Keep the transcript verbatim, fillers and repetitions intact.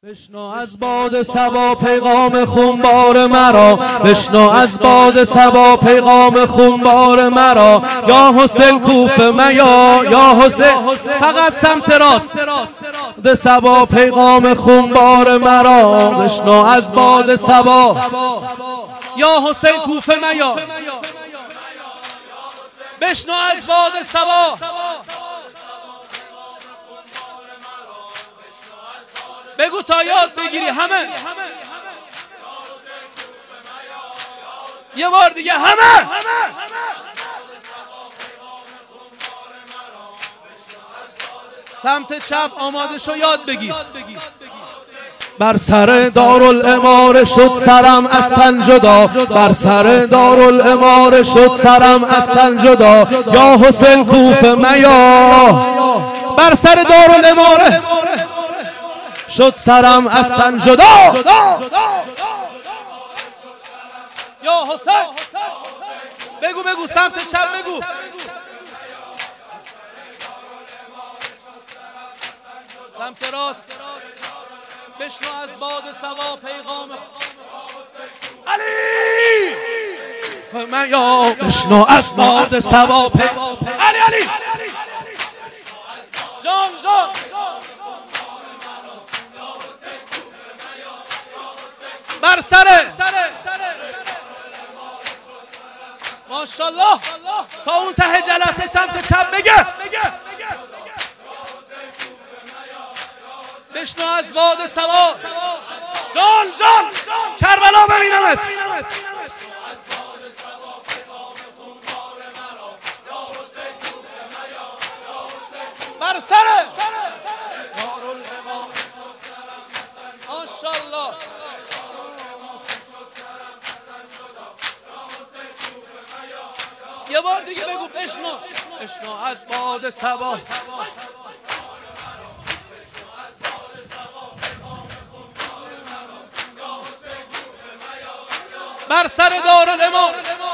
بشنو از باد صبا پیغام خونبار مرا، بشنو از باد صبا پیغام خونبار مرا. یا حسین کوفه میا، یا حسین فقط سمت راست ده صبا پیغام خونبار مرا. بشنو از باد صبا، یا حسین کوفه میا، بشنو از باد صبا. بگو تا یاد بگیری همه، یه بار دیگه همه. سمت چپ آماده شو، یاد بگیر. بر سر دارالاماره شد سرم از تن جدا، بر سر دارالاماره شد سرم از تن جدا. یا حسین کوفه میا، بر سر دارالاماره شد سرم از تن جدا. یا حسین بگو بگو سمت چپ بگو. سمت راست بشنو از باد صبا پیغام علی فمیا. بشنو از باد صبا پیغام علی علی جان جان. بر سره ماشاءالله تا اون ته جلسه سمت چپ بگه. بشنو از باد صبا جان جان. کربلا ببینمت. بر سره ماشاءالله. یه بار دیگه بگو بشنو، بشنو از باد صبا. بر سر دارالاماره